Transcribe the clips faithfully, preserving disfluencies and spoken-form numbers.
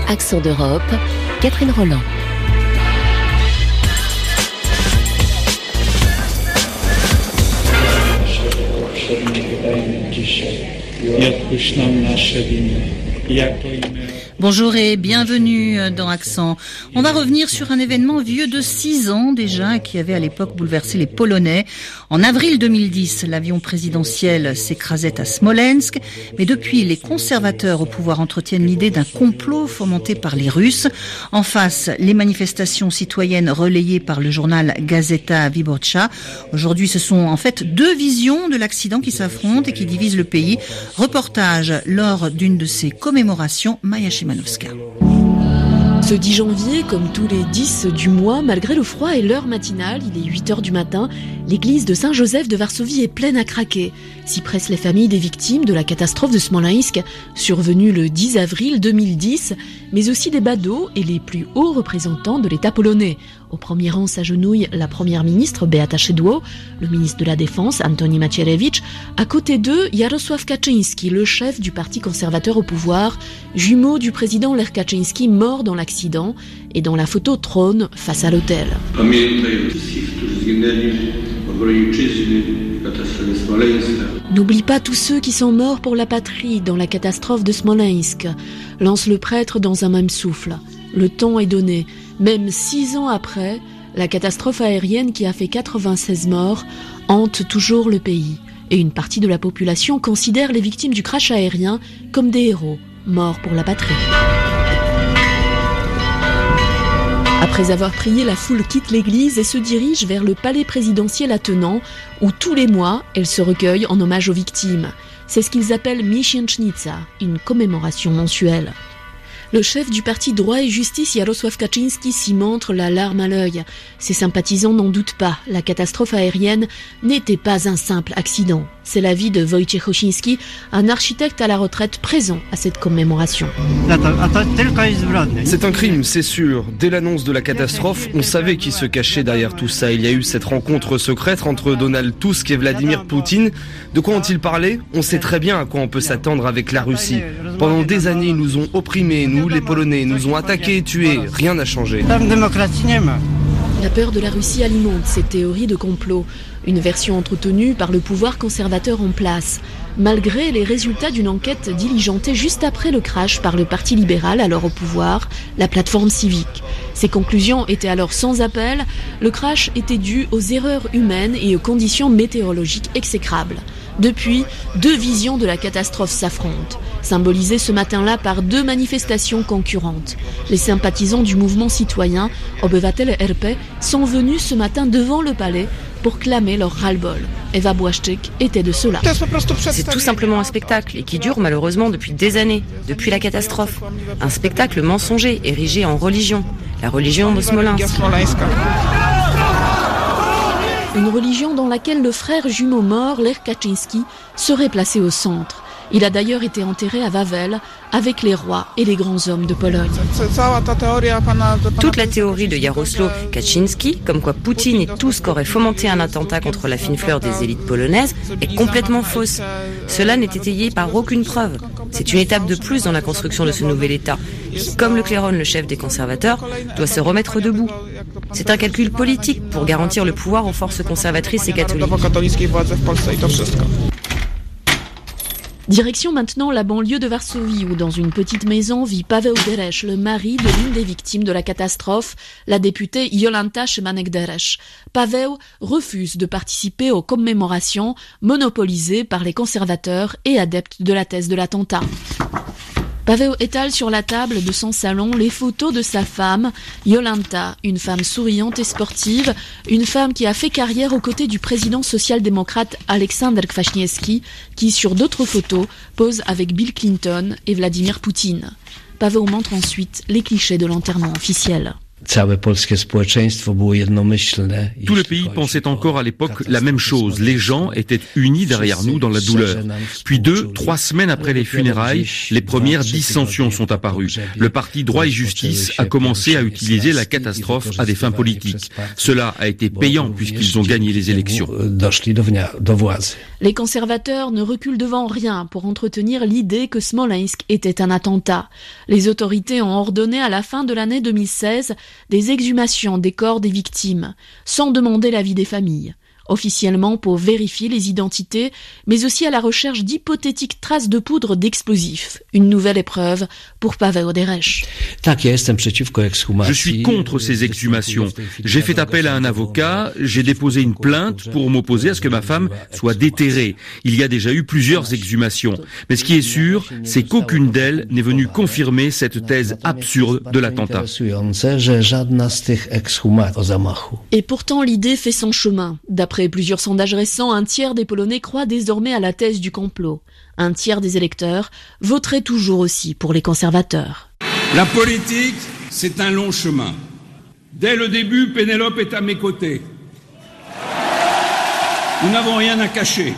Accent d'Europe, Catherine Roland. Bonjour et bienvenue dans Accent. On va revenir sur un événement vieux de six ans déjà qui avait à l'époque bouleversé les Polonais. En avril deux mille dix, l'avion présidentiel s'écrasait à Smolensk, mais depuis, les conservateurs au pouvoir entretiennent l'idée d'un complot fomenté par les Russes. En face, les manifestations citoyennes relayées par le journal Gazeta Wyborcza. Aujourd'hui, ce sont en fait deux visions de l'accident qui s'affrontent et qui divisent le pays. Reportage lors d'une de ces commémorations, Maya Szymanowska. Ce dix janvier, comme tous les dix du mois, malgré le froid et l'heure matinale, il est huit heures du matin, l'église de Saint-Joseph de Varsovie est pleine à craquer. S'y pressent les familles des victimes de la catastrophe de Smolensk, survenue le dix avril deux mille dix, mais aussi les badauds et les plus hauts représentants de l'État polonais. Au premier rang s'agenouille la première ministre Beata Szydło, le ministre de la Défense Antoni Macierewicz, à côté d'eux Jarosław Kaczyński, le chef du parti conservateur au pouvoir, jumeau du président Lech Kaczyński mort dans l'accident et dont la photo trône face à l'autel. N'oublie pas tous ceux qui sont morts pour la patrie dans la catastrophe de Smolensk, lance le prêtre dans un même souffle. Le temps est donné. Même six ans après, la catastrophe aérienne qui a fait quatre-vingt-seize morts hante toujours le pays. Et une partie de la population considère les victimes du crash aérien comme des héros, morts pour la patrie. Après avoir prié, la foule quitte l'église et se dirige vers le palais présidentiel attenant, où tous les mois, elle se recueille en hommage aux victimes. C'est ce qu'ils appellent Miesięcznica, une commémoration mensuelle. Le chef du parti Droit et Justice, Jarosław Kaczyński, s'y montre la larme à l'œil. Ses sympathisants n'en doutent pas, la catastrophe aérienne n'était pas un simple accident. C'est l'avis de Wojciech Osiński, un architecte à la retraite présent à cette commémoration. C'est un crime, c'est sûr. Dès l'annonce de la catastrophe, on savait qui se cachait derrière tout ça. Il y a eu cette rencontre secrète entre Donald Tusk et Vladimir Poutine. De quoi ont-ils parlé ? On sait très bien à quoi on peut s'attendre avec la Russie. Pendant des années, ils nous ont opprimés, nous les Polonais, nous ont attaqués et tués. Rien n'a changé. La peur de la Russie alimente ces théories de complot, une version entretenue par le pouvoir conservateur en place, malgré les résultats d'une enquête diligentée juste après le crash par le Parti libéral, alors au pouvoir, la plateforme civique. Ses conclusions étaient alors sans appel, le crash était dû aux erreurs humaines et aux conditions météorologiques exécrables. Depuis, deux visions de la catastrophe s'affrontent, symbolisées ce matin-là par deux manifestations concurrentes. Les sympathisants du mouvement citoyen Obywatele R P sont venus ce matin devant le palais pour clamer leur ras-le-bol. Eva Błaszczyk était de ceux-là. C'est tout simplement un spectacle et qui dure malheureusement depuis des années, depuis la catastrophe. Un spectacle mensonger érigé en religion, la religion de Smolensk. Une religion dans laquelle le frère jumeau mort, Lech Kaczyński, serait placé au centre. Il a d'ailleurs été enterré à Wawel avec les rois et les grands hommes de Pologne. Toute la théorie de Jarosław Kaczyński, comme quoi Poutine et Tusk auraient fomenté un attentat contre la fine fleur des élites polonaises, est complètement fausse. Cela n'est étayé par aucune preuve. C'est une étape de plus dans la construction de ce nouvel État, qui, comme le claironne le chef des conservateurs, doit se remettre debout. C'est un calcul politique pour garantir le pouvoir aux forces conservatrices et catholiques. Direction maintenant la banlieue de Varsovie, où dans une petite maison vit Paweł Deresz, le mari de l'une des victimes de la catastrophe, la députée Jolanta Szymanek-Deresz. Paweł refuse de participer aux commémorations monopolisées par les conservateurs et adeptes de la thèse de l'attentat. Paweł étale sur la table de son salon les photos de sa femme, Jolanta, une femme souriante et sportive, une femme qui a fait carrière aux côtés du président social-démocrate Aleksander Kwaśniewski, qui sur d'autres photos pose avec Bill Clinton et Vladimir Poutine. Paweł montre ensuite les clichés de l'enterrement officiel. Tout le pays pensait encore à l'époque la même chose. Les gens étaient unis derrière nous dans la douleur. Puis deux, trois semaines après les funérailles, les premières dissensions sont apparues. Le parti Droit et Justice a commencé à utiliser la catastrophe à des fins politiques. Cela a été payant puisqu'ils ont gagné les élections. Les conservateurs ne reculent devant rien pour entretenir l'idée que Smolensk était un attentat. Les autorités ont ordonné à la fin de l'année deux mille seize des exhumations des corps des victimes, sans demander l'avis des familles. Officiellement pour vérifier les identités, mais aussi à la recherche d'hypothétiques traces de poudre d'explosifs. Une nouvelle épreuve pour Paweł Deresz. Je suis contre ces exhumations. J'ai fait appel à un avocat, j'ai déposé une plainte pour m'opposer à ce que ma femme soit déterrée. Il y a déjà eu plusieurs exhumations. Mais ce qui est sûr, c'est qu'aucune d'elles n'est venue confirmer cette thèse absurde de l'attentat. Et pourtant, l'idée fait son chemin. D'après Après plusieurs sondages récents, un tiers des Polonais croient désormais à la thèse du complot. Un tiers des électeurs voterait toujours aussi pour les conservateurs. La politique, c'est un long chemin. Dès le début, Pénélope est à mes côtés. Nous n'avons rien à cacher.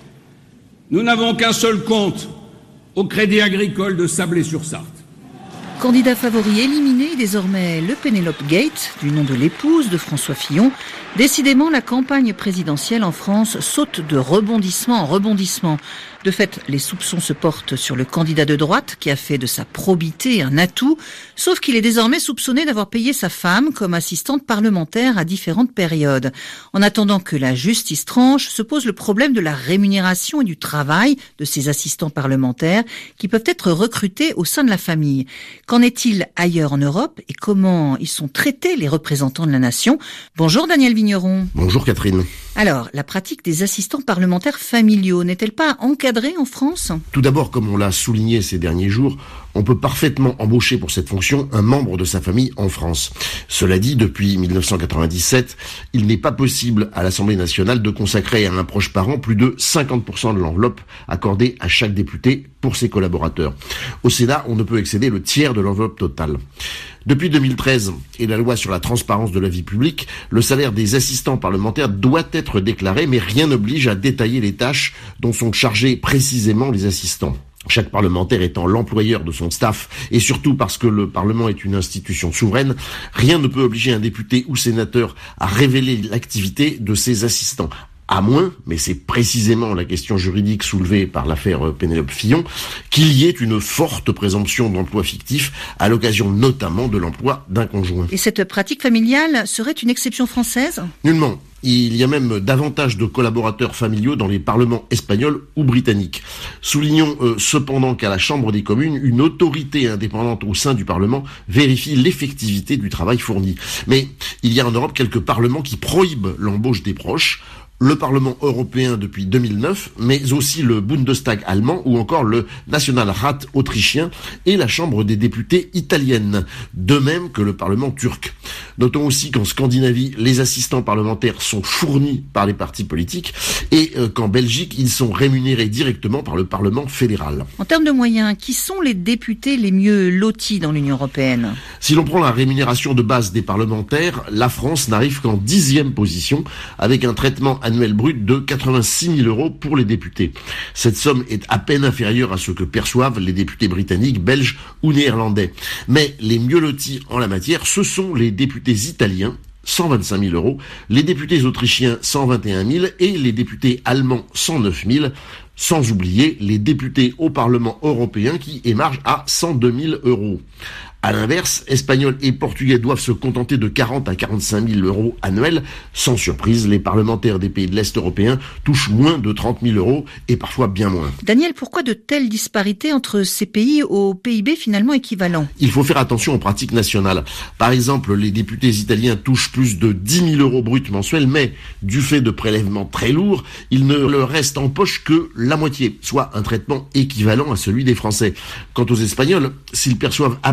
Nous n'avons qu'un seul compte au Crédit Agricole de Sablé-sur-Sarthe. Candidat favori éliminé, désormais le Pénélope Gate, du nom de l'épouse de François Fillon. Décidément, la campagne présidentielle en France saute de rebondissement en rebondissement. De fait, les soupçons se portent sur le candidat de droite qui a fait de sa probité un atout, sauf qu'il est désormais soupçonné d'avoir payé sa femme comme assistante parlementaire à différentes périodes. En attendant que la justice tranche, se pose le problème de la rémunération et du travail de ces assistants parlementaires qui peuvent être recrutés au sein de la famille. Qu'en est-il ailleurs en Europe et comment ils sont traités, les représentants de la nation? Bonjour Daniel Vigneron. Bonjour Catherine. Alors, la pratique des assistants parlementaires familiaux n'est-elle pas encadrée en France? Tout d'abord, comme on l'a souligné ces derniers jours, on peut parfaitement embaucher pour cette fonction un membre de sa famille en France. Cela dit, depuis dix-neuf cent quatre-vingt-dix-sept, il n'est pas possible à l'Assemblée nationale de consacrer à un proche parent plus de cinquante pour cent de l'enveloppe accordée à chaque député pour ses collaborateurs. Au Sénat, on ne peut excéder le tiers de l'enveloppe totale. Depuis deux mille treize et la loi sur la transparence de la vie publique, le salaire des assistants parlementaires doit être déclaré, mais rien n'oblige à détailler les tâches dont sont chargés précisément les assistants. Chaque parlementaire étant l'employeur de son staff, et surtout parce que le Parlement est une institution souveraine, rien ne peut obliger un député ou sénateur à révéler l'activité de ses assistants. À moins, mais c'est précisément la question juridique soulevée par l'affaire Pénélope Fillon, qu'il y ait une forte présomption d'emploi fictif à l'occasion notamment de l'emploi d'un conjoint. Et cette pratique familiale serait une exception française ? Nullement. Il y a même davantage de collaborateurs familiaux dans les parlements espagnols ou britanniques. Soulignons euh, cependant qu'à la Chambre des communes, une autorité indépendante au sein du Parlement vérifie l'effectivité du travail fourni. Mais il y a en Europe quelques parlements qui prohibent l'embauche des proches. Le Parlement européen depuis deux mille neuf, mais aussi le Bundestag allemand ou encore le Nationalrat autrichien et la Chambre des députés italienne, de même que le Parlement turc. Notons aussi qu'en Scandinavie, les assistants parlementaires sont fournis par les partis politiques et euh, qu'en Belgique, ils sont rémunérés directement par le Parlement fédéral. En termes de moyens, qui sont les députés les mieux lotis dans l'Union européenne ? Si l'on prend la rémunération de base des parlementaires, la France n'arrive qu'en dixième position avec un traitement annuel brut de quatre-vingt-six mille euros pour les députés. Cette somme est à peine inférieure à ce que perçoivent les députés britanniques, belges ou néerlandais. Mais les mieux lotis en la matière, ce sont les députés italiens, cent vingt-cinq mille euros, les députés autrichiens, cent vingt et un mille et les députés allemands, cent neuf mille, sans oublier les députés au Parlement européen qui émargent à cent deux mille euros. À l'inverse, Espagnols et Portugais doivent se contenter de quarante à quarante-cinq mille euros annuels. Sans surprise, les parlementaires des pays de l'Est européen touchent moins de trente mille euros et parfois bien moins. Daniel, pourquoi de telles disparités entre ces pays au P I B finalement équivalent ? Il faut faire attention aux pratiques nationales. Par exemple, les députés italiens touchent plus de dix mille euros bruts mensuels, mais du fait de prélèvements très lourds, il ne leur reste en poche que la moitié, soit un traitement équivalent à celui des Français. Quant aux Espagnols, s'ils perçoivent à peine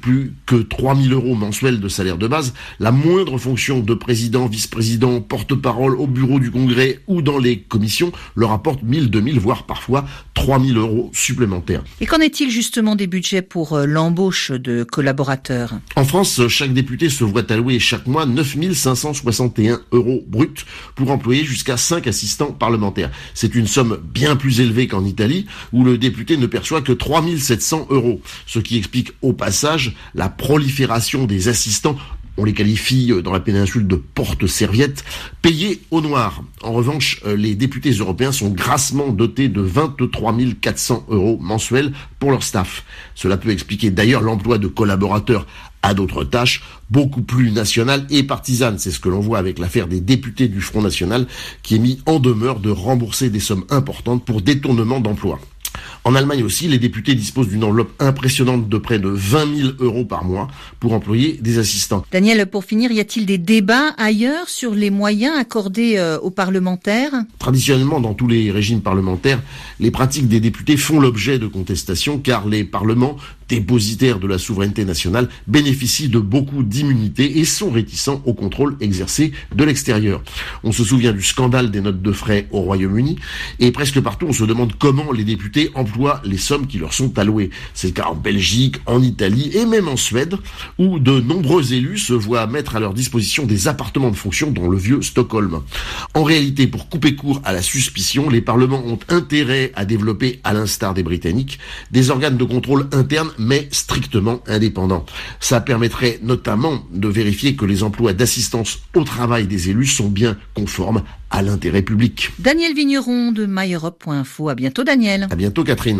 plus que trois mille euros mensuels de salaire de base, la moindre fonction de président, vice-président, porte-parole au bureau du Congrès ou dans les commissions leur apporte mille, deux mille, voire parfois trois mille euros supplémentaires. Et qu'en est-il justement des budgets pour euh, l'embauche de collaborateurs ? En France, chaque député se voit allouer chaque mois neuf mille cinq cent soixante et un euros bruts pour employer jusqu'à cinq assistants parlementaires. C'est une somme bien plus élevée qu'en Italie, où le député ne perçoit que trois mille sept cents euros, ce qui explique au passage la prolifération des assistants. On les qualifie dans la péninsule de porte-serviettes, payés au noir. En revanche, les députés européens sont grassement dotés de vingt-trois mille quatre cents euros mensuels pour leur staff. Cela peut expliquer d'ailleurs l'emploi de collaborateurs à d'autres tâches, beaucoup plus nationales et partisanes. C'est ce que l'on voit avec l'affaire des députés du Front National, qui est mis en demeure de rembourser des sommes importantes pour détournement d'emploi. En Allemagne aussi, les députés disposent d'une enveloppe impressionnante de près de vingt mille euros par mois pour employer des assistants. Daniel, pour finir, y a-t-il des débats ailleurs sur les moyens accordés euh, aux parlementaires ? Traditionnellement, dans tous les régimes parlementaires, les pratiques des députés font l'objet de contestations car les parlements, dépositaires de la souveraineté nationale, bénéficient de beaucoup d'immunités et sont réticents au contrôle exercé de l'extérieur. On se souvient du scandale des notes de frais au Royaume-Uni et presque partout on se demande comment les députés emploient les sommes qui leur sont allouées. C'est le cas en Belgique, en Italie et même en Suède où de nombreux élus se voient mettre à leur disposition des appartements de fonction dans le vieux Stockholm. En réalité, pour couper court à la suspicion, les parlements ont intérêt à développer, à l'instar des Britanniques, des organes de contrôle internes mais strictement indépendants. Ça permettrait notamment de vérifier que les emplois d'assistance au travail des élus sont bien conformes à l'intérêt public. Daniel Vigneron de myeurope point info. À bientôt Daniel. À bientôt Catherine.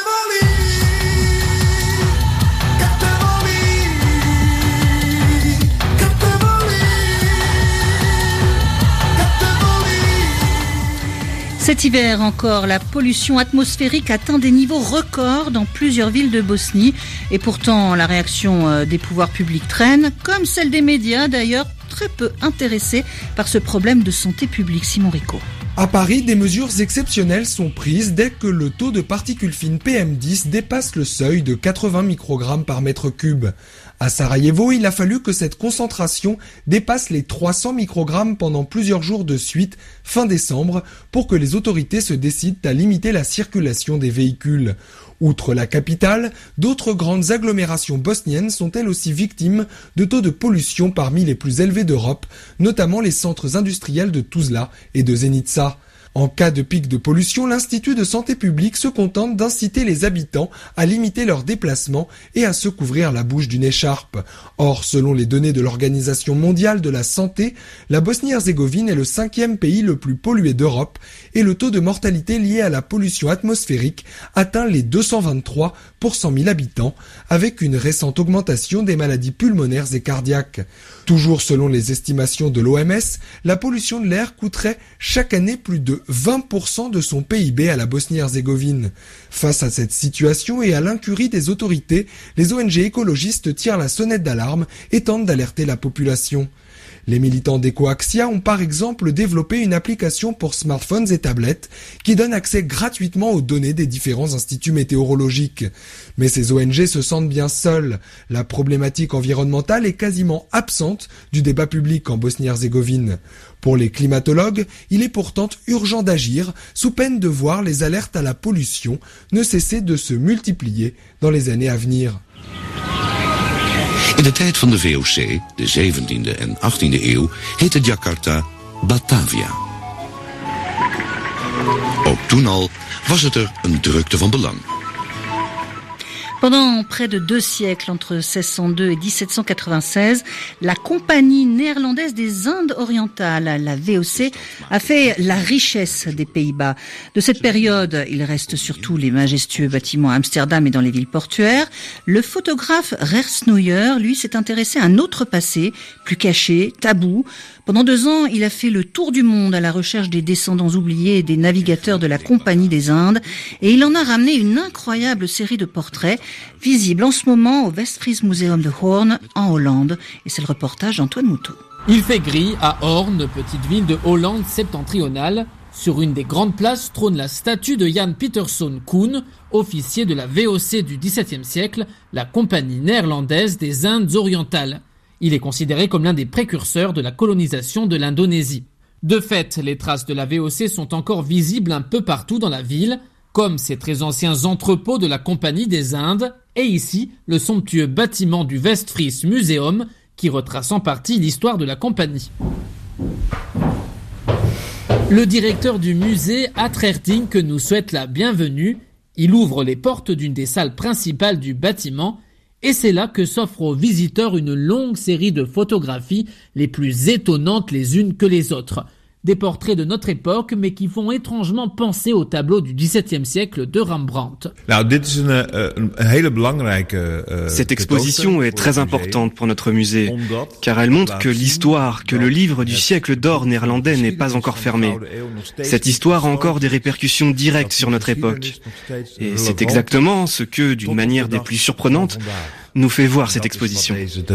Cet hiver encore, la pollution atmosphérique atteint des niveaux records dans plusieurs villes de Bosnie. Et pourtant, la réaction des pouvoirs publics traîne, comme celle des médias d'ailleurs, très peu intéressés par ce problème de santé publique. Simon Rico. À Paris, des mesures exceptionnelles sont prises dès que le taux de particules fines P M dix dépasse le seuil de quatre-vingts microgrammes par mètre cube. À Sarajevo, il a fallu que cette concentration dépasse les trois cents microgrammes pendant plusieurs jours de suite, fin décembre, pour que les autorités se décident à limiter la circulation des véhicules. Outre la capitale, d'autres grandes agglomérations bosniennes sont elles aussi victimes de taux de pollution parmi les plus élevés d'Europe, notamment les centres industriels de Tuzla et de Zenica. En cas de pic de pollution, l'Institut de santé publique se contente d'inciter les habitants à limiter leurs déplacements et à se couvrir la bouche d'une écharpe. Or, selon les données de l'Organisation mondiale de la santé, la Bosnie-Herzégovine est le cinquième pays le plus pollué d'Europe et le taux de mortalité lié à la pollution atmosphérique atteint les deux cent vingt-trois pour cent mille habitants, avec une récente augmentation des maladies pulmonaires et cardiaques. Toujours selon les estimations de l'O M S, la pollution de l'air coûterait chaque année plus de vingt pour cent de son P I B à la Bosnie-Herzégovine. Face à cette situation et à l'incurie des autorités, les O N G écologistes tirent la sonnette d'alarme et tentent d'alerter la population. Les militants d'Ecoaxia ont par exemple développé une application pour smartphones et tablettes qui donne accès gratuitement aux données des différents instituts météorologiques. Mais ces O N G se sentent bien seuls. La problématique environnementale est quasiment absente du débat public en Bosnie-Herzégovine. Pour les climatologues, il est pourtant urgent d'agir, sous peine de voir les alertes à la pollution ne cesser de se multiplier dans les années à venir. In de tijd van de V O C, de zeventiende en achttiende eeuw, heette Jakarta Batavia. Ook toen al was het er een drukte van belang. Pendant près de deux siècles, entre seize cent deux et dix-sept cent quatre-vingt-seize, la Compagnie néerlandaise des Indes orientales, la V O C, a fait la richesse des Pays-Bas. De cette période, il reste surtout les majestueux bâtiments à Amsterdam et dans les villes portuaires. Le photographe Rers Nouyer, lui, s'est intéressé à un autre passé, plus caché, tabou. Pendant deux ans, il a fait le tour du monde à la recherche des descendants oubliés et des navigateurs de la Compagnie des Indes. Et il en a ramené une incroyable série de portraits, visible en ce moment au Westfriesmuseum de Hoorn, en Hollande. Et c'est le reportage d'Antoine Moutot. Il fait gris à Hoorn, petite ville de Hollande septentrionale. Sur une des grandes places trône la statue de Jan Pieterszoon Koen, officier de la V O C du dix-septième siècle, la Compagnie néerlandaise des Indes orientales. Il est considéré comme l'un des précurseurs de la colonisation de l'Indonésie. De fait, les traces de la V O C sont encore visibles un peu partout dans la ville, comme ces très anciens entrepôts de la Compagnie des Indes, et ici, le somptueux bâtiment du Westfries Museum, qui retrace en partie l'histoire de la compagnie. Le directeur du musée, Atreertink, nous souhaite la bienvenue. Il ouvre les portes d'une des salles principales du bâtiment et c'est là que s'offre aux visiteurs une longue série de photographies, les plus étonnantes les unes que les autres. Des portraits de notre époque, mais qui font étrangement penser au tableau du dix-septième siècle de Rembrandt. Cette exposition est très importante pour notre musée, car elle montre que l'histoire, que le livre du siècle d'or néerlandais n'est pas encore fermé. Cette histoire a encore des répercussions directes sur notre époque. Et c'est exactement ce que, d'une manière des plus surprenantes, nous fait voir cette exposition.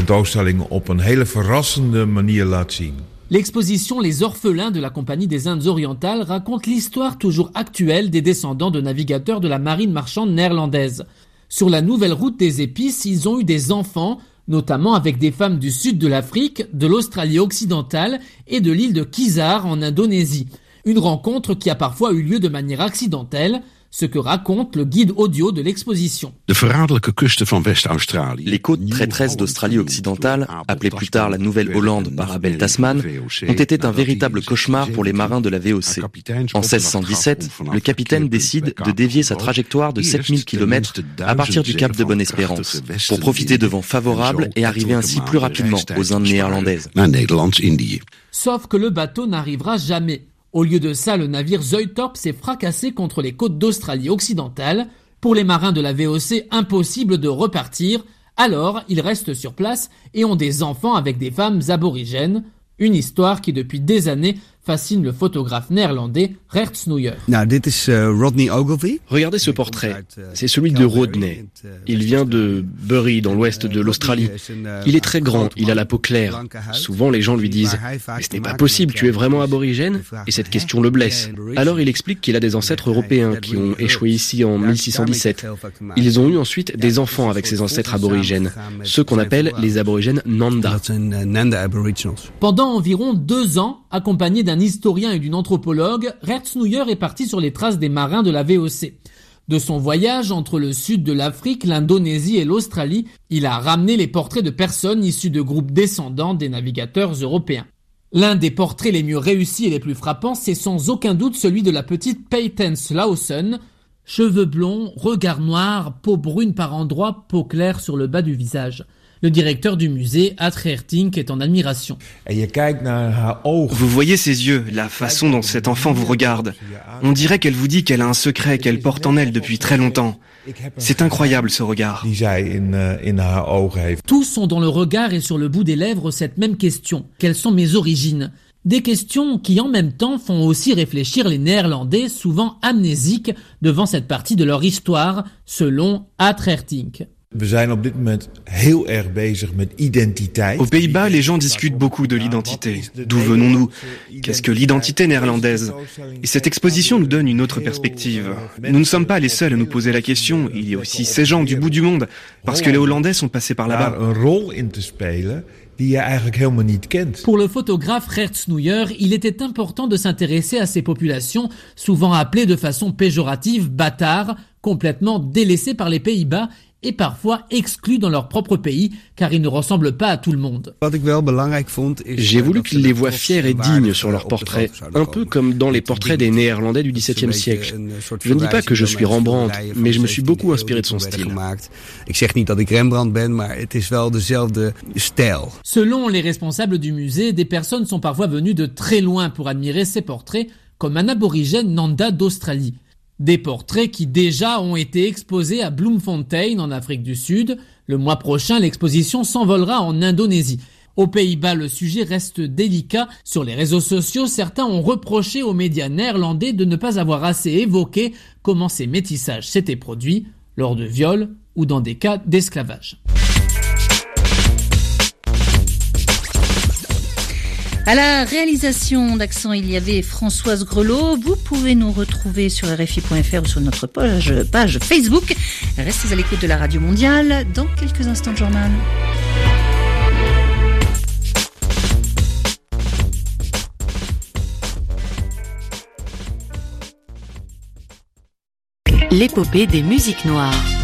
L'exposition Les Orphelins de la Compagnie des Indes orientales raconte l'histoire toujours actuelle des descendants de navigateurs de la marine marchande néerlandaise. Sur la nouvelle route des épices, ils ont eu des enfants, notamment avec des femmes du sud de l'Afrique, de l'Australie occidentale et de l'île de Kizar en Indonésie. Une rencontre qui a parfois eu lieu de manière accidentelle, ce que raconte le guide audio de l'exposition. Les côtes traîtresses d'Australie occidentale, appelées plus tard la Nouvelle-Hollande par Abel Tasman, ont été un véritable cauchemar pour les marins de la V O C. En seize cent dix-sept, le capitaine décide de dévier sa trajectoire de sept mille kilomètres à partir du cap de Bonne-Espérance, pour profiter de vents favorables et arriver ainsi plus rapidement aux Indes néerlandaises. Sauf que le bateau n'arrivera jamais. Au lieu de ça, le navire Zuidtorp s'est fracassé contre les côtes d'Australie occidentale. Pour les marins de la V O C, impossible de repartir. Alors, ils restent sur place et ont des enfants avec des femmes aborigènes. Une histoire qui, depuis des années, fascine le photographe néerlandais Gert Snoeyer. Regardez ce portrait. C'est celui de Rodney. Il vient de Bury, dans l'ouest de l'Australie. Il est très grand, il a la peau claire. Souvent, les gens lui disent « Mais ce n'est pas possible, tu es vraiment aborigène ?» Et cette question le blesse. Alors, il explique qu'il a des ancêtres européens qui ont échoué ici en mille six cent dix-sept. Ils ont eu ensuite des enfants avec ces ancêtres aborigènes, ceux qu'on appelle les aborigènes Nanda. Pendant environ deux ans, accompagné d'un historien et d'une anthropologue, Gert Snoeyer est parti sur les traces des marins de la V O C. De son voyage entre le sud de l'Afrique, l'Indonésie et l'Australie, il a ramené les portraits de personnes issues de groupes descendants des navigateurs européens. L'un des portraits les mieux réussis et les plus frappants, c'est sans aucun doute celui de la petite Peytens Lawson. Cheveux blonds, regard noir, peau brune par endroits, peau claire sur le bas du visage. Le directeur du musée, Atreertink, est en admiration. Vous voyez ses yeux, la façon dont cet enfant vous regarde. On dirait qu'elle vous dit qu'elle a un secret qu'elle porte en elle depuis très longtemps. C'est incroyable ce regard. Tous sont dans le regard et sur le bout des lèvres cette même question. Quelles sont mes origines ? Des questions qui en même temps font aussi réfléchir les Néerlandais, souvent amnésiques devant cette partie de leur histoire, selon Atreertink. Aux Pays-Bas, les gens discutent beaucoup de l'identité. D'où venons-nous ? Qu'est-ce que l'identité néerlandaise ? Et cette exposition nous donne une autre perspective. Nous ne sommes pas les seuls à nous poser la question. Il y a aussi ces gens du bout du monde, parce que les Hollandais sont passés par là-bas. Pour le photographe Gert Snoeyer, il était important de s'intéresser à ces populations, souvent appelées de façon péjorative bâtards, complètement délaissées par les Pays-Bas et parfois exclus dans leur propre pays, car ils ne ressemblent pas à tout le monde. J'ai voulu qu'ils les voient fiers et dignes sur leurs portraits, un peu comme dans les portraits des Néerlandais du dix-septième siècle. Je ne dis pas que je suis Rembrandt, mais je me suis beaucoup inspiré de son style. Selon les responsables du musée, des personnes sont parfois venues de très loin pour admirer ces portraits, comme un aborigène Nanda d'Australie. Des portraits qui déjà ont été exposés à Bloemfontein en Afrique du Sud. Le mois prochain, l'exposition s'envolera en Indonésie. Aux Pays-Bas, le sujet reste délicat. Sur les réseaux sociaux, certains ont reproché aux médias néerlandais de ne pas avoir assez évoqué comment ces métissages s'étaient produits lors de viols ou dans des cas d'esclavage. À la réalisation d'Accent, il y avait Françoise Grelot. Vous pouvez nous retrouver sur R F I point F R ou sur notre page, page Facebook. Restez à l'écoute de la Radio Mondiale. Dans quelques instants, le journal. L'épopée des musiques noires.